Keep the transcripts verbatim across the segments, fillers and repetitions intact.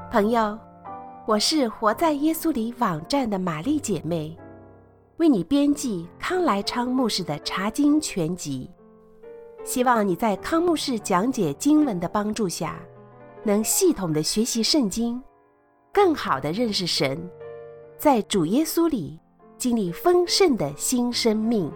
朋友，我是活在耶稣里网站的玛丽姐妹，为你编辑康来昌牧师的查经全集，希望你在康牧师讲解经文的帮助下，能系统的学习圣经，更好的认识神，在主耶稣里经历丰盛的新生命。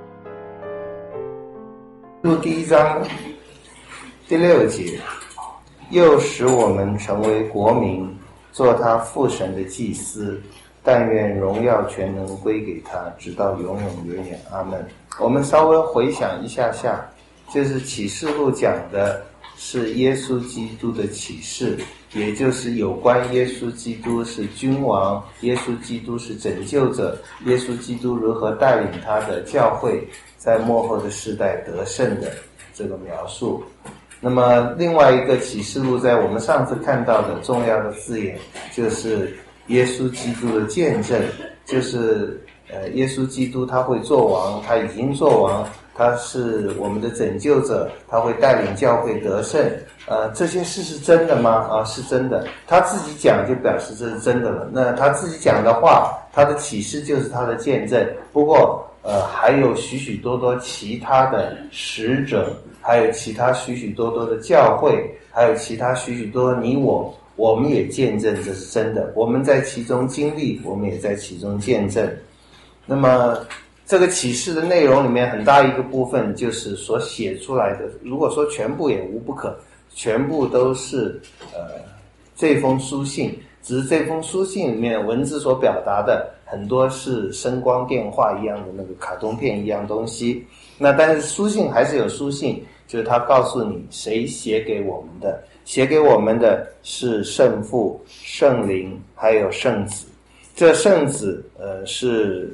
入第一章第六节，又使我们成为国民，做他父神的祭司，但愿荣耀全能归给他，直到永永远远。阿们。我们稍微回想一下下，就是启示录讲的是耶稣基督的启示，也就是有关耶稣基督是君王，耶稣基督是拯救者，耶稣基督如何带领他的教会在末后的世代得胜的这个描述。那么另外一个启示录在我们上次看到的重要的字眼就是耶稣基督的见证，就是呃，耶稣基督他会做王，他已经做王，他是我们的拯救者，他会带领教会得胜。呃，这些事是真的吗？啊，是真的。他自己讲就表示这是真的了。那他自己讲的话，他的启示就是他的见证。不过，呃，还有许许多多其他的使者，还有其他许许多多的教会，还有其他许许多你我，我们也见证这是真的。我们在其中经历，我们也在其中见证。那么这个启示的内容里面很大一个部分就是所写出来的，如果说全部也无不可，全部都是呃这封书信，只是这封书信里面文字所表达的很多是声光电话一样的那个卡通片一样东西。那但是书信还是有书信，就是他告诉你谁写给我们的，写给我们的是圣父、圣灵还有圣子。这圣子呃是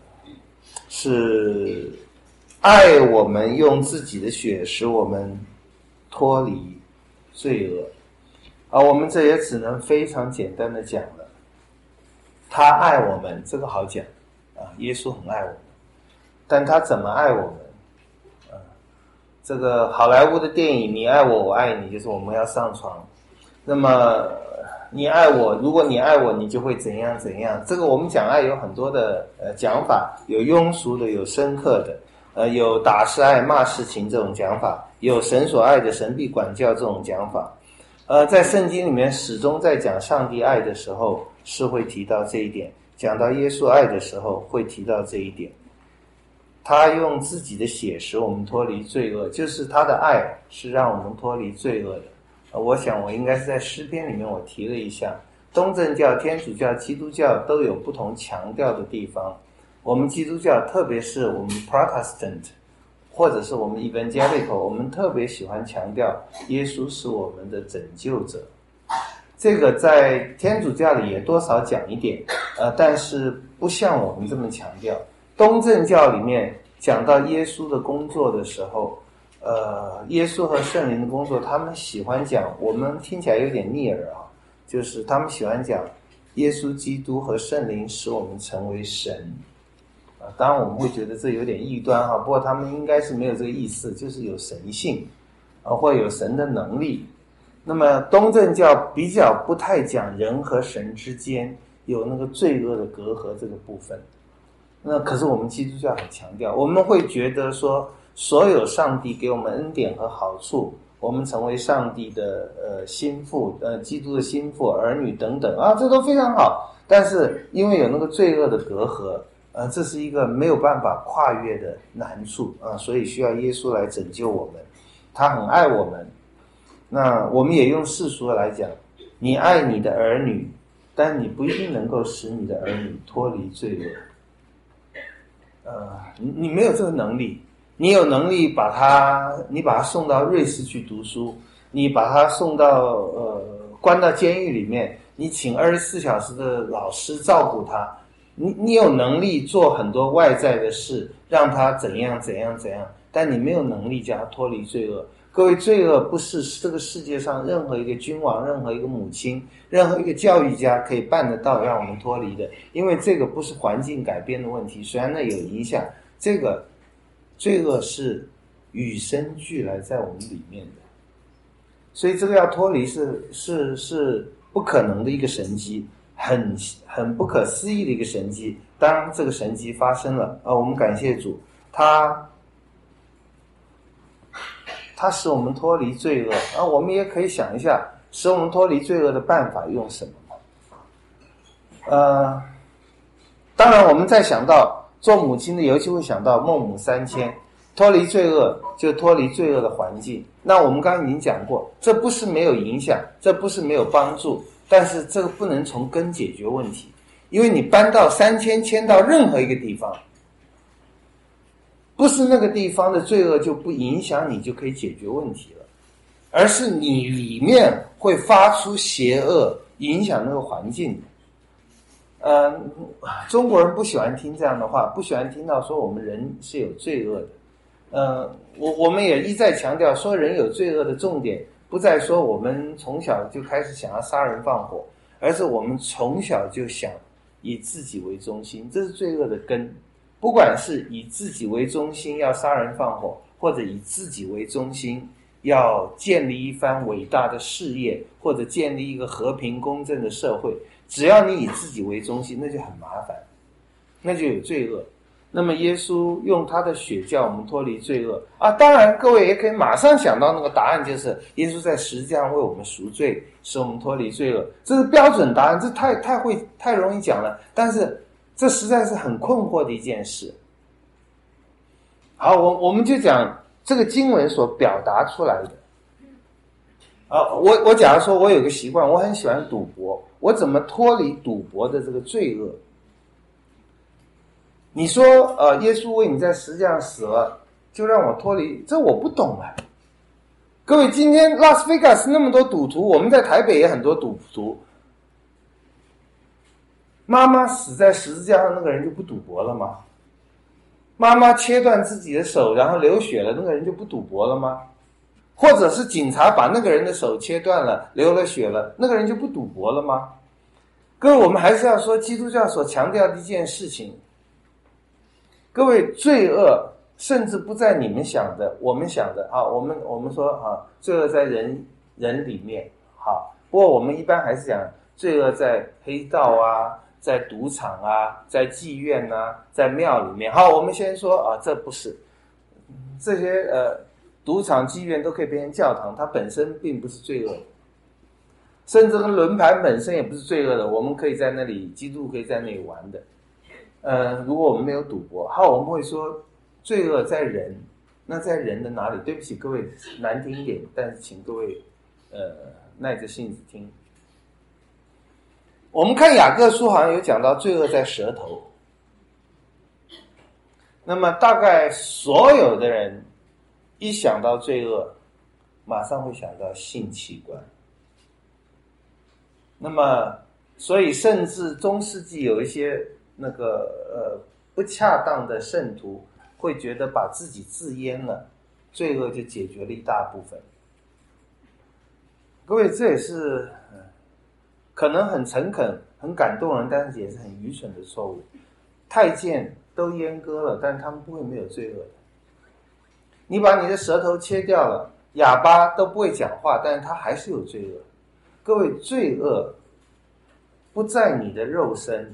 是爱我们，用自己的血使我们脱离罪恶。而我们这也只能非常简单的讲了，他爱我们，这个好讲啊，耶稣很爱我们，但他怎么爱我们啊？这个好莱坞的电影你爱我我爱你，就是我们要上床，那么你爱我，如果你爱我你就会怎样怎样。这个我们讲爱有很多的呃讲法，有庸俗的，有深刻的，呃有打是爱骂是情这种讲法，有神所爱的神必管教这种讲法。呃，在圣经里面始终在讲上帝爱的时候是会提到这一点，讲到耶稣爱的时候会提到这一点。他用自己的血使我们脱离罪恶，就是他的爱是让我们脱离罪恶的。呃、我想我应该是在诗篇里面我提了一下，东正教、天主教、基督教都有不同强调的地方。我们基督教，特别是我们 Protestant或者是我们 Evangelical， 我们特别喜欢强调耶稣是我们的拯救者。这个在天主教里也多少讲一点，呃，但是不像我们这么强调。东正教里面讲到耶稣的工作的时候，呃，耶稣和圣灵的工作，他们喜欢讲，我们听起来有点逆耳啊，就是他们喜欢讲耶稣基督和圣灵使我们成为神。当然我们会觉得这有点异端哈，不过他们应该是没有这个意思，就是有神性啊，或有神的能力。那么东正教比较不太讲人和神之间有那个罪恶的隔阂这个部分。那可是我们基督教很强调，我们会觉得说所有上帝给我们恩典和好处，我们成为上帝的呃心腹，呃基督的心腹、儿女等等啊，这都非常好。但是因为有那个罪恶的隔阂，呃，这是一个没有办法跨越的难处啊，所以需要耶稣来拯救我们。他很爱我们。那我们也用世俗来讲，你爱你的儿女，但你不一定能够使你的儿女脱离罪恶。呃，你你没有这个能力，你有能力把他，你把他送到瑞士去读书，你把他送到呃关到监狱里面，你请二十四小时的老师照顾他。你你有能力做很多外在的事，让他怎样怎样怎样，但你没有能力叫他脱离罪恶。各位，罪恶不是这个世界上任何一个君王、任何一个母亲、任何一个教育家可以办得到让我们脱离的，因为这个不是环境改变的问题，虽然那有影响，这个罪恶是与生俱来在我们里面的，所以这个要脱离是是是不可能的一个神迹，很很不可思议的一个神迹。当这个神迹发生了啊，我们感谢主，他他使我们脱离罪恶啊。我们也可以想一下，使我们脱离罪恶的办法用什么？呃，当然我们再想到做母亲的，尤其会想到孟母三迁，脱离罪恶就脱离罪恶的环境。那我们刚刚已经讲过，这不是没有影响，这不是没有帮助，但是这个不能从根解决问题。因为你搬到三迁迁到任何一个地方，不是那个地方的罪恶就不影响你就可以解决问题了，而是你里面会发出邪恶，影响那个环境。呃，中国人不喜欢听这样的话，不喜欢听到说我们人是有罪恶的。呃，我我们也一再强调，说人有罪恶的重点不在说我们从小就开始想要杀人放火，而是我们从小就想以自己为中心，这是罪恶的根。不管是以自己为中心要杀人放火，或者以自己为中心要建立一番伟大的事业，或者建立一个和平公正的社会，只要你以自己为中心，那就很麻烦，那就有罪恶。那么耶稣用他的血叫我们脱离罪恶啊！当然各位也可以马上想到那个答案，就是耶稣在十字架上为我们赎罪，使我们脱离罪恶，这是标准答案，这太太会太容易讲了，但是这实在是很困惑的一件事。好，我我们就讲这个经文所表达出来的啊，我我假如说我有个习惯，我很喜欢赌博，我怎么脱离赌博的这个罪恶？你说呃，耶稣为你在十字架上死了，就让我脱离，这我不懂啊。各位，今天拉斯维加斯那么多赌徒，我们在台北也很多赌徒，妈妈死在十字架上，那个人就不赌博了吗？妈妈切断自己的手然后流血了，那个人就不赌博了吗？或者是警察把那个人的手切断了，流了血了，那个人就不赌博了吗？各位，我们还是要说基督教所强调的一件事情，各位，罪恶甚至不在你们想的我们想的啊，我们我们说啊，罪恶在人人里面，好，不过我们一般还是讲罪恶在黑道啊，在赌场啊，在妓院啊，在庙里面。好，我们先说啊，这不是这些呃赌场妓院都可以变成教堂，它本身并不是罪恶的，甚至跟轮盘本身也不是罪恶的，我们可以在那里，基督可以在那里玩的。呃，如果我们没有赌博，好，我们会说罪恶在人，那在人的哪里？对不起各位，难听一点，但是请各位呃耐着性子听。我们看雅各书好像有讲到罪恶在舌头，那么大概所有的人一想到罪恶，马上会想到性器官。那么所以甚至中世纪有一些那个呃不恰当的圣徒会觉得把自己自阉了，罪恶就解决了一大部分。各位，这也是、呃、可能很诚恳很感动人，但是也是很愚蠢的错误。太监都阉割了，但他们不会没有罪恶的。你把你的舌头切掉了，哑巴都不会讲话，但是他还是有罪恶。各位，罪恶不在你的肉身，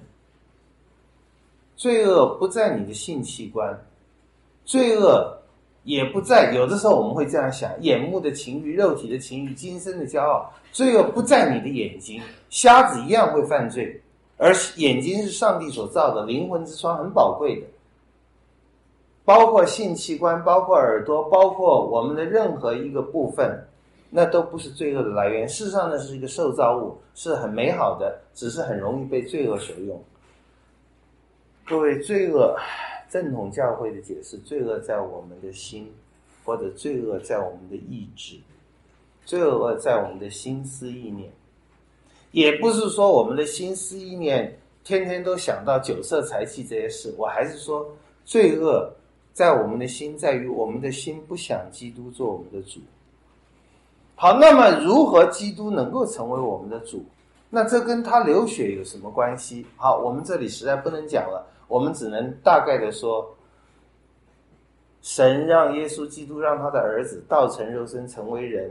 罪恶不在你的性器官，罪恶也不在，有的时候我们会这样想，眼目的情欲、肉体的情欲、今生的骄傲，罪恶不在你的眼睛，瞎子一样会犯罪，而眼睛是上帝所造的，灵魂之窗很宝贵的，包括性器官，包括耳朵，包括我们的任何一个部分，那都不是罪恶的来源。事实上，那是一个受造物，是很美好的，只是很容易被罪恶所用。各位，罪恶正统教会的解释，罪恶在我们的心，或者罪恶在我们的意志，罪恶在我们的心思意念。也不是说我们的心思意念天天都想到酒色财气这些事，我还是说罪恶在我们的心，在于我们的心不想基督做我们的主。好，那么如何基督能够成为我们的主？那这跟他流血有什么关系？好，我们这里实在不能讲了，我们只能大概的说，神让耶稣基督让他的儿子道成肉身成为人，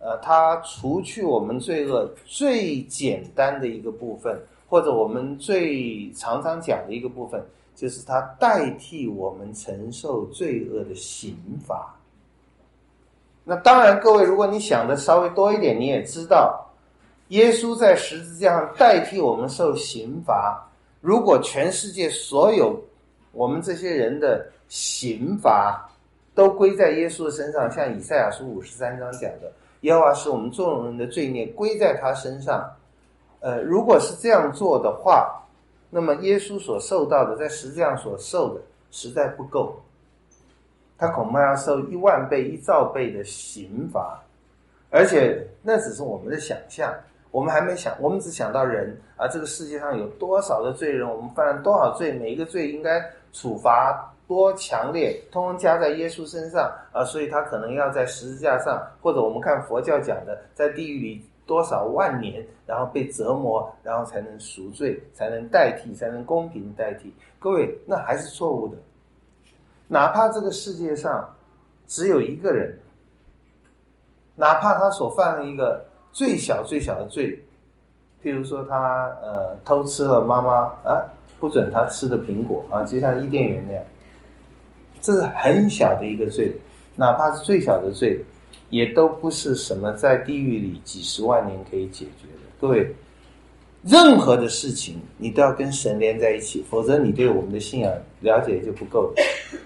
呃，它除去我们罪恶最简单的一个部分，或者我们最常常讲的一个部分，就是它代替我们承受罪恶的刑罚。那当然各位，如果你想的稍微多一点，你也知道耶稣在十字架上代替我们受刑罚，如果全世界所有我们这些人的刑罚都归在耶稣的身上，像以赛亚书五十三章讲的，耶和华使我们众人的罪孽归在他身上。呃，如果是这样做的话，那么耶稣所受到的，在十字架上所受的实在不够，他恐怕要受一万倍一兆倍的刑罚，而且那只是我们的想象，我们还没想，我们只想到人啊，这个世界上有多少的罪人，我们犯了多少罪，每一个罪应该处罚多强烈，通通加在耶稣身上啊，所以他可能要在十字架上，或者我们看佛教讲的，在地狱里多少万年，然后被折磨，然后才能赎罪，才能代替，才能公平代替。各位，那还是错误的。哪怕这个世界上只有一个人，哪怕他所犯了一个最小最小的罪，譬如说他呃偷吃了妈妈啊不准他吃的苹果啊，就像伊甸园那样，这是很小的一个罪，哪怕是最小的罪，也都不是什么在地狱里几十万年可以解决的。各位，任何的事情你都要跟神连在一起，否则你对我们的信仰了解就不够。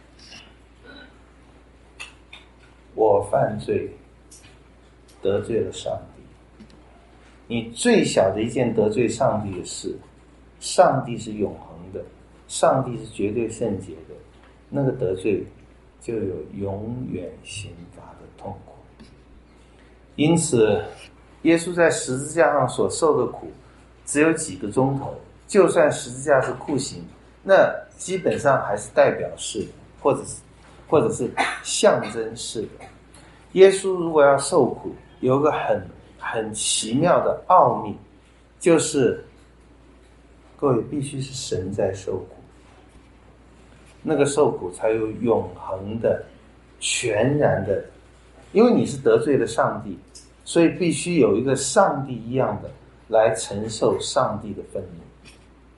我犯罪得罪了上帝，你最小的一件得罪上帝的事，上帝是永恒的，上帝是绝对圣洁的，那个得罪就有永远刑罚的痛苦。因此耶稣在十字架上所受的苦只有几个钟头，就算十字架是酷刑，那基本上还是代表式的，或者是或者是象征式的。耶稣如果要受苦，有一个很很奇妙的奥秘，就是各位必须是神在受苦，那个受苦才有永恒的全然的，因为你是得罪了上帝，所以必须有一个上帝一样的来承受上帝的愤怒。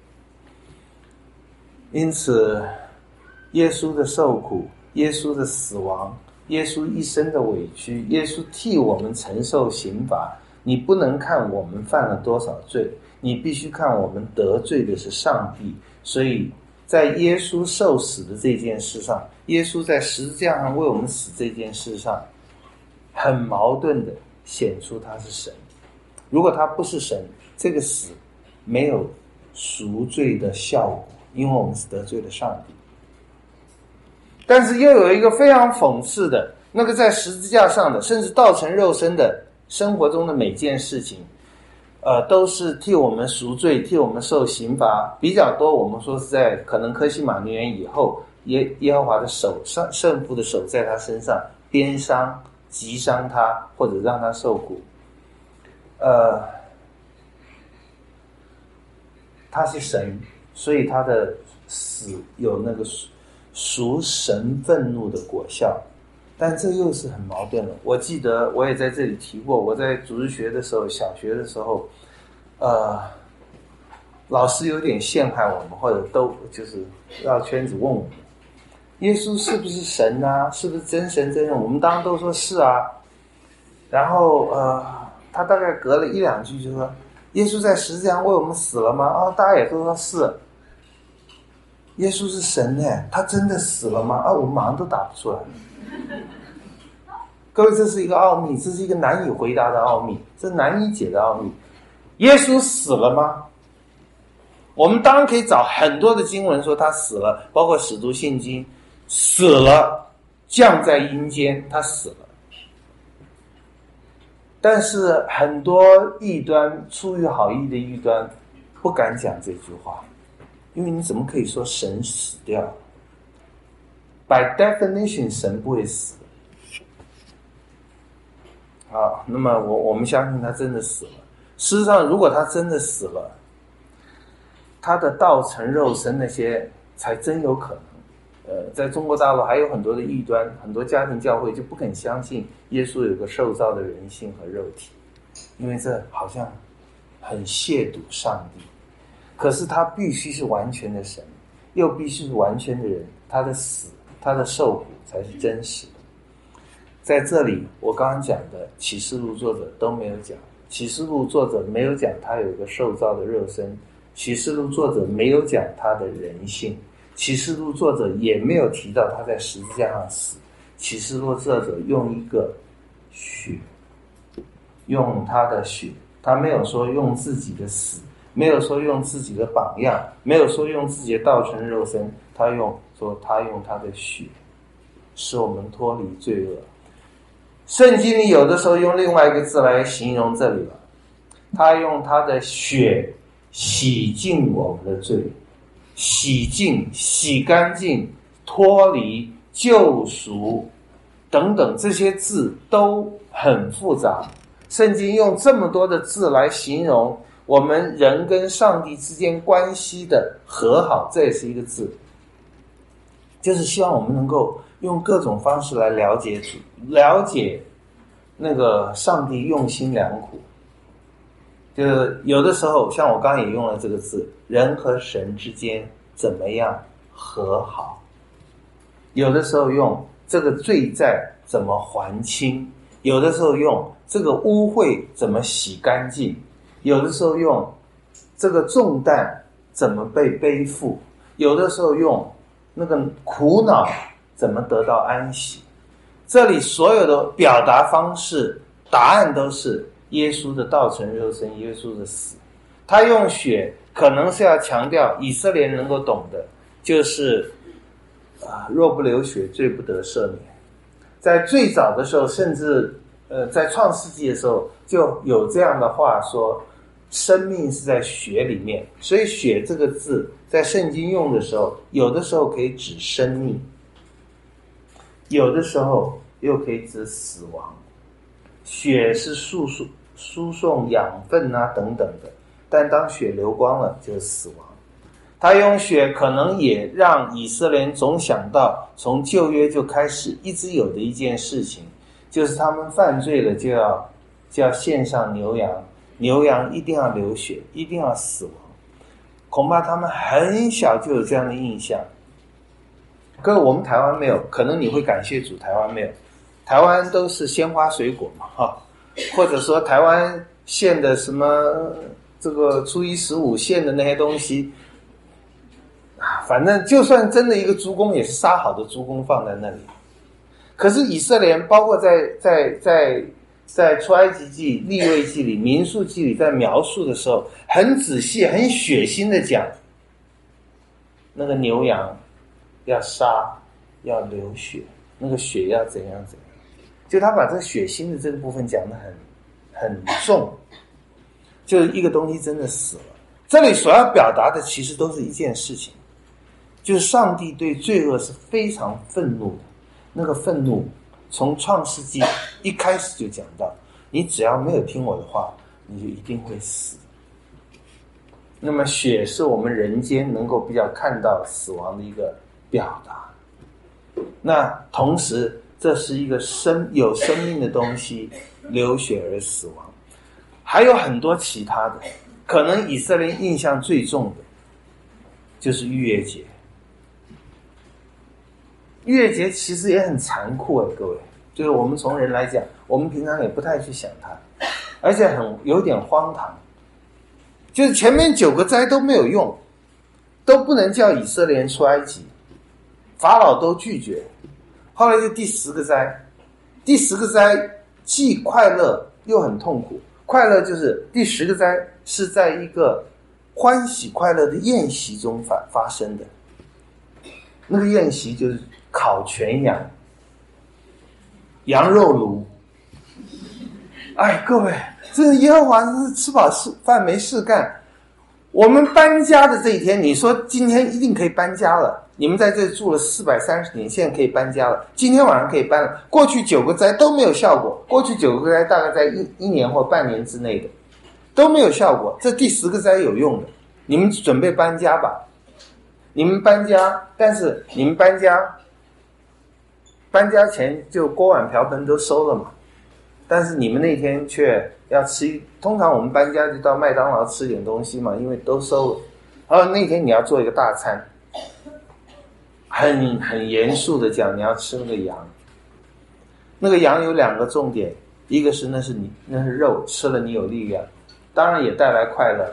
因此耶稣的受苦，耶稣的死亡，耶稣一生的委屈，耶稣替我们承受刑罚，你不能看我们犯了多少罪，你必须看我们得罪的是上帝。所以在耶稣受死的这件事上，耶稣在十字架上为我们死这件事上，很矛盾的显出他是神。如果他不是神，这个死没有赎罪的效果，因为我们是得罪了上帝。但是又有一个非常讽刺的，那个在十字架上的，甚至道成肉身的生活中的每件事情，呃，都是替我们赎罪，替我们受刑罚。比较多我们说是在可能科西玛尼园以后，耶耶和华的手上，圣父的手在他身上鞭伤击伤他，或者让他受苦。呃，他是神，所以他的死有那个赎神愤怒的果效，但这又是很矛盾的。我记得我也在这里提过，我在主日学的时候，小学的时候，呃，老师有点陷害我们，或者都就是绕圈子问我们，耶稣是不是神啊？是不是真神真人？我们当然都说是啊。然后呃，他大概隔了一两句就说，耶稣在十字架上为我们死了吗？啊，大家也都说是。耶稣是神呢，他真的死了吗？啊，我们马上都答不出来。各位，这是一个奥秘，这是一个难以回答的奥秘，这是难以解的奥秘。耶稣死了吗？我们当然可以找很多的经文说他死了，包括使徒信经，死了，降在阴间，他死了。但是很多异端，出于好意的异端，不敢讲这句话。因为你怎么可以说神死掉？ By definition 神不会死。好，那么我我们相信他真的死了。事实上如果他真的死了，他的道成肉身那些才真有可能。 呃，在中国大陆还有很多的异端，很多家庭教会就不肯相信耶稣有个受造的人性和肉体，因为这好像很亵渎上帝。可是他必须是完全的神，又必须是完全的人，他的死，他的受苦才是真实的。在这里我刚刚讲的启示录作者都没有讲，启示录作者没有讲他有一个受造的肉身，启示录作者没有讲他的人性，启示录作者也没有提到他在十字架上死。启示录作者用一个血，用他的血，他没有说用自己的死，没有说用自己的榜样，没有说用自己的道成肉身，他用说他用他的血使我们脱离罪恶。圣经里有的时候用另外一个字来形容这里了，他用他的血洗净我们的罪，洗净、洗干净、脱离、救赎等等，这些字都很复杂。圣经用这么多的字来形容我们人跟上帝之间关系的和好，这也是一个字，就是希望我们能够用各种方式来了解主，了解那个上帝用心良苦。就是有的时候像我刚刚也用了这个字，人和神之间怎么样和好，有的时候用这个罪债怎么还清，有的时候用这个污秽怎么洗干净，有的时候用这个重担怎么被背负，有的时候用那个苦恼怎么得到安息。这里所有的表达方式答案都是耶稣的道成肉身，耶稣的死。他用血可能是要强调以色列人能够懂的，就是啊，若不流血，罪不得赦免。在最早的时候，甚至呃，在创世纪的时候就有这样的话说，生命是在血里面。所以血这个字在圣经用的时候，有的时候可以指生命，有的时候又可以指死亡。血是输送输送养分啊等等的，但当血流光了就是死亡。他用血可能也让以色列人总想到从旧约就开始一直有的一件事情，就是他们犯罪了就要就要献上牛羊，牛羊一定要流血，一定要死亡。恐怕他们很小就有这样的印象。各位，我们台湾没有，可能你会感谢主，台湾没有。台湾都是鲜花水果嘛，哈，或者说台湾献的什么这个初一十五献的那些东西，反正就算真的一个猪公，也是杀好的猪公放在那里。可是以色列人，包括在在在在出埃及记、利未记里、民数记里，在描述的时候，很仔细、很血腥的讲，那个牛羊要杀，要流血，那个血要怎样怎样。就他把这个血腥的这个部分讲得很很重，就是一个东西真的死了。这里所要表达的其实都是一件事情，就是上帝对罪恶是非常愤怒的。那个愤怒从创世纪一开始就讲到，你只要没有听我的话，你就一定会死。那么血是我们人间能够比较看到死亡的一个表达。那同时这是一个生有生命的东西流血而死亡。还有很多其他的，可能以色列印象最重的就是逾越节。逾越节其实也很残酷哎，各位，就是我们从人来讲，我们平常也不太去想它，而且很有点荒唐。就是前面九个灾都没有用，都不能叫以色列人出埃及，法老都拒绝。后来就第十个灾，第十个灾既快乐又很痛苦。快乐就是第十个灾是在一个欢喜快乐的宴席中发发生的。那个宴席就是烤全羊，羊肉炉。哎，各位，这个耶和华是吃饱事饭没事干。我们搬家的这一天，你说今天一定可以搬家了。你们在这里住了四百三十年，现在可以搬家了。今天晚上可以搬了。过去九个灾都没有效果，过去九个灾大概在一一年或半年之内的都没有效果。这第十个灾有用的，你们准备搬家吧。 你们搬家，但是你们搬家，搬家前就锅碗瓢盆都收了嘛，但是你们那天却要吃，通常我们搬家就到麦当劳吃点东西嘛，因为都收了。然后那天你要做一个大餐，很很严肃的讲，你要吃那个羊。那个羊有两个重点，一个是那是你那是肉，吃了你有力量，当然也带来快乐。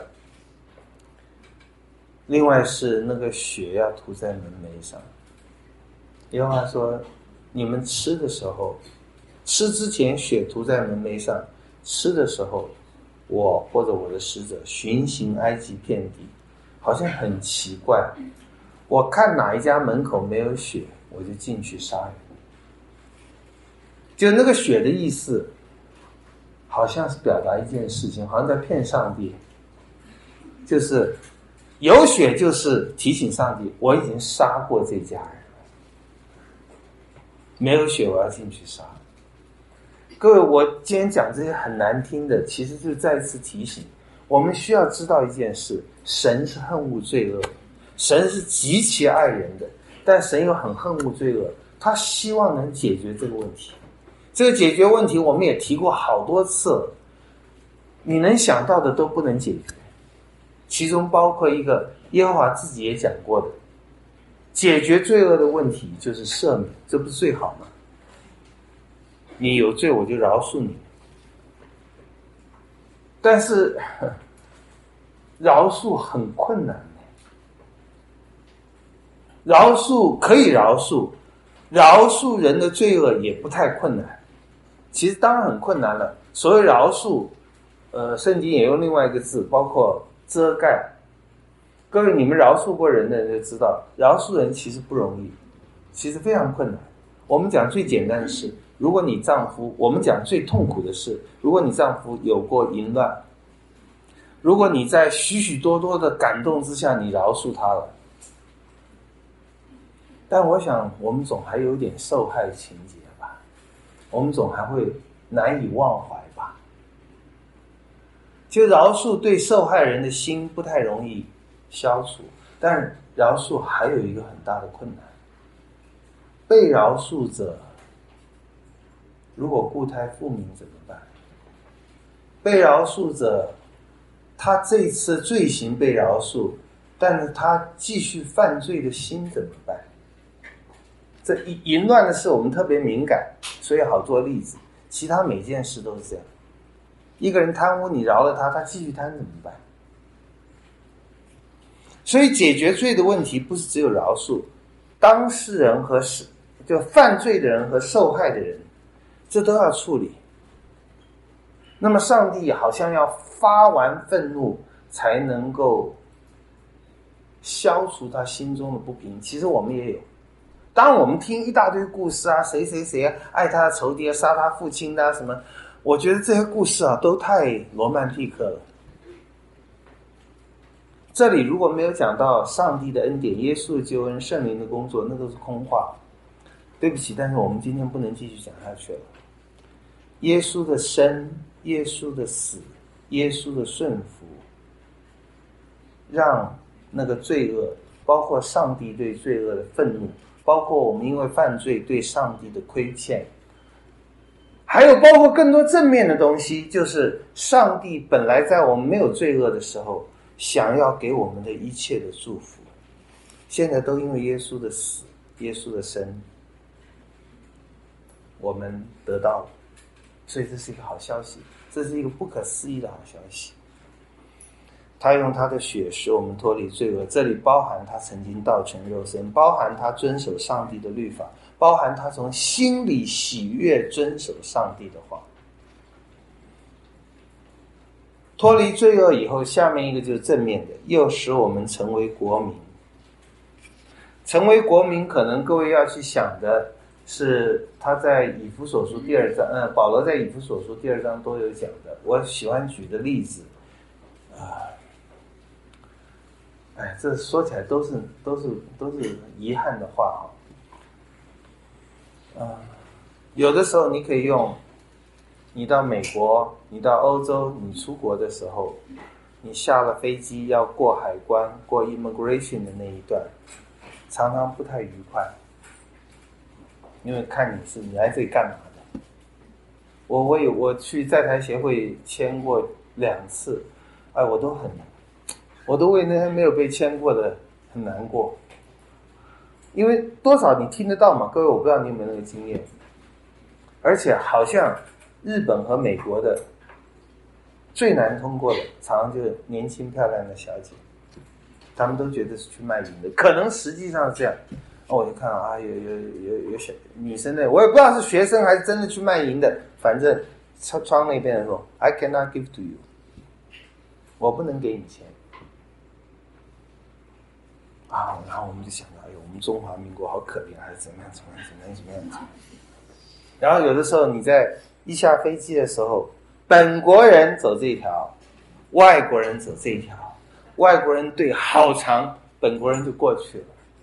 另外是那个血要涂在门楣上。耶和华说，你们吃的时候，吃之前血涂在门楣上，吃的时候，我或者我的使者巡行埃及遍地，好像很奇怪。我看哪一家门口没有血，我就进去杀人。就那个血的意思，好像是表达一件事情，好像在骗上帝，就是有血就是提醒上帝，我已经杀过这家人了，没有血我要进去杀。各位，我今天讲这些很难听的，其实就再次提醒我们需要知道一件事，神是恨恶罪恶的，神是极其爱人的，但神又很恨恶罪恶，他希望能解决这个问题。这个解决问题我们也提过好多次了，你能想到的都不能解决，其中包括一个耶和华自己也讲过的，解决罪恶的问题就是赦免，这不是最好吗？你有罪我就饶恕你，但是饶恕很困难，饶恕可以饶恕，饶恕人的罪恶也不太困难，其实当然很困难了。所谓饶恕，呃，圣经也用另外一个字，包括遮盖。各位，你们饶恕过人的人就知道，饶恕人其实不容易，其实非常困难。我们讲最简单的事，如果你丈夫，我们讲最痛苦的事，如果你丈夫有过淫乱，如果你在许许多多的感动之下你饶恕他了，但我想我们总还有点受害情节吧，我们总还会难以忘怀吧。就饶恕对受害人的心不太容易消除，但饶恕还有一个很大的困难，被饶恕者如果故态复萌怎么办？被饶恕者他这一次罪行被饶恕，但是他继续犯罪的心怎么办？这淫乱的事我们特别敏感，所以好做例子，其他每件事都是这样。一个人贪污，你饶了他，他继续贪怎么办？所以解决罪的问题不是只有饶恕，当事人和就犯罪的人和受害的人，这都要处理。那么上帝好像要发完愤怒才能够消除他心中的不平，其实我们也有。当我们听一大堆故事啊，谁谁谁爱他的仇敌，杀他父亲的、啊、什么，我觉得这些故事啊都太罗曼蒂克了。这里如果没有讲到上帝的恩典、耶稣的救恩、圣灵的工作，那都是空话。对不起，但是我们今天不能继续讲下去了。耶稣的生，耶稣的死，耶稣的顺服，让那个罪恶，包括上帝对罪恶的愤怒，包括我们因为犯罪对上帝的亏欠，还有包括更多正面的东西，就是上帝本来在我们没有罪恶的时候想要给我们的一切的祝福，现在都因为耶稣的死、耶稣的生，我们得到了。所以这是一个好消息，这是一个不可思议的好消息。他用他的血使我们脱离罪恶，这里包含他曾经道成肉身，包含他遵守上帝的律法，包含他从心里喜悦遵守上帝的话。脱离罪恶以后，下面一个就是正面的，又使我们成为国民。成为国民，可能各位要去想的是他在以弗所书第二章，呃，保罗在以弗所书第二章都有讲的。我喜欢举的例子，啊、呃，哎，这说起来都是都是都是遗憾的话啊。啊、呃，有的时候你可以用，你到美国，你到欧洲，你出国的时候， 你下了飞机要过海关过 immigration 的那一段，常常不太愉快，因为看你是你来这里干嘛的。我我有我去在台协会签过两次，哎，我都很，我都为那些没有被签过的很难过，因为多少你听得到嘛，各位，我不知道你有没有那个经验，而且好像日本和美国的最难通过的，常常就是年轻漂亮的小姐，他们都觉得是去卖淫的，可能实际上是这样。哦，我就看啊，有有有有小女生的，我也不知道是学生还是真的去卖淫的，反正窗窗那边的说 ，I cannot give to you， 我不能给你钱。啊，然后我们就想到，哎呦，我们中华民国好可怜，还是怎么样怎么样怎么样怎么样怎么样。然后有的时候你在一下飞机的时候，本国人走这一条，外国人走这一条，外国人队好长，本国人就过去了。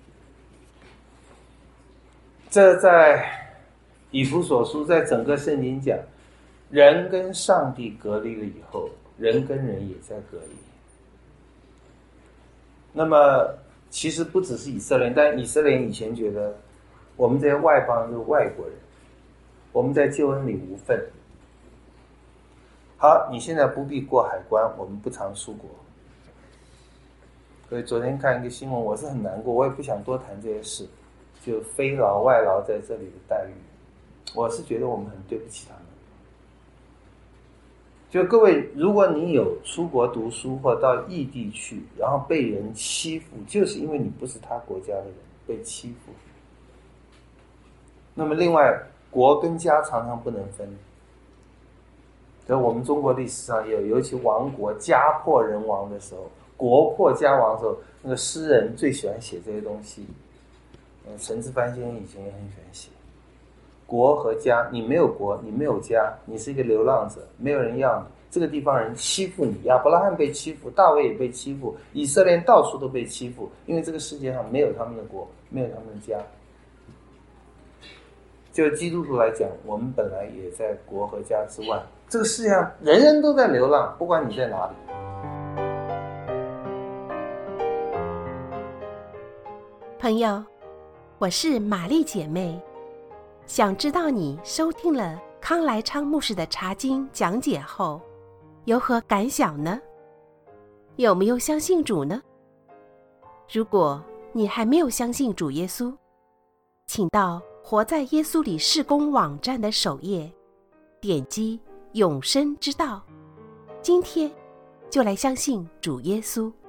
这在以弗所书，在整个圣经讲，人跟上帝隔离了以后，人跟人也在隔离。那么其实不只是以色列人，但以色列人以前觉得我们这些外邦人是外国人，我们在救恩里无份。好，你现在不必过海关，我们不常出国。所以昨天看一个新闻，我是很难过，我也不想多谈这些事，就非劳外劳在这里的待遇，我是觉得我们很对不起他们。就各位，如果你有出国读书或到异地去，然后被人欺负，就是因为你不是他国家的人，被欺负。那么另外，国跟家常常不能分。所以我们中国历史上也有，尤其亡国家破人亡的时候，国破家亡的时候，那个诗人最喜欢写这些东西。嗯，陈之藩先生以前也很喜欢写。国和家，你没有国，你没有家，你是一个流浪者，没有人要你，这个地方人欺负你，亚伯拉罕被欺负，大卫也被欺负，以色列到处都被欺负，因为这个世界上没有他们的国，没有他们的家。就基督徒来讲，我们本来也在国和家之外，这个世界上人人都在流浪，不管你在哪里。 朋友，我是玛丽姐妹，想知道你收听了康来昌牧师的查经讲解后有何感想呢？有没有相信主呢？如果你还没有相信主耶稣，请到活在耶稣里事工网站的首页，点击永生之道，今天就来相信主耶稣。